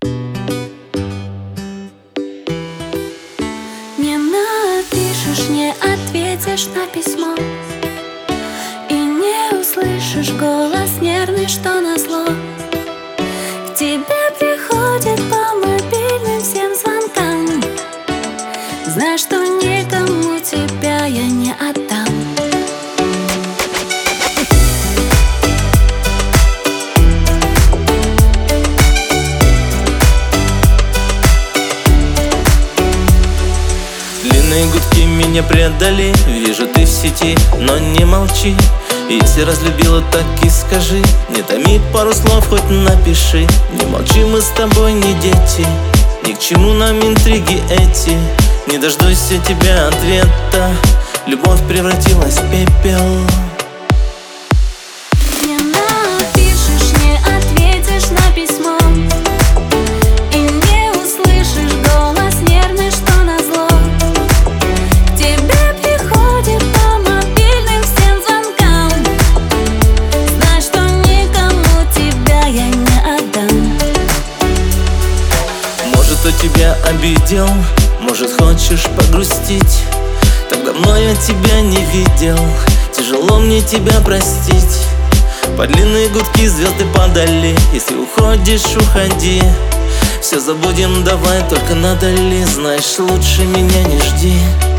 Не напишешь, не ответишь на письмо, и не услышишь голос нервный, что назло. К тебе приходит по мобильным всем звонкам. Знай, что никому тебя я не отдам. Длинные гудки меня предали. Вижу, ты в сети, но не молчи. Если разлюбила, так и скажи. Не томи, пару слов хоть напиши. Не молчи, мы с тобой не дети. Ни к чему нам интриги эти. Не дождусь я тебя ответа. Любовь превратилась в пепел. Не напишешь, не ответишь на письмо, и не услышишь голос нервный, что назло. К тебе приходит по мобильным всем звонкам. Знай, что никому тебя я не отдам. Может, кто тебя обидел, может, хочешь погрустить. Так давно я тебя не видел, тяжело мне тебя простить. Под длинные гудки звезды падали. Если уходишь, уходи. Все забудем, давай, только надо ли. Знаешь, лучше меня не жди.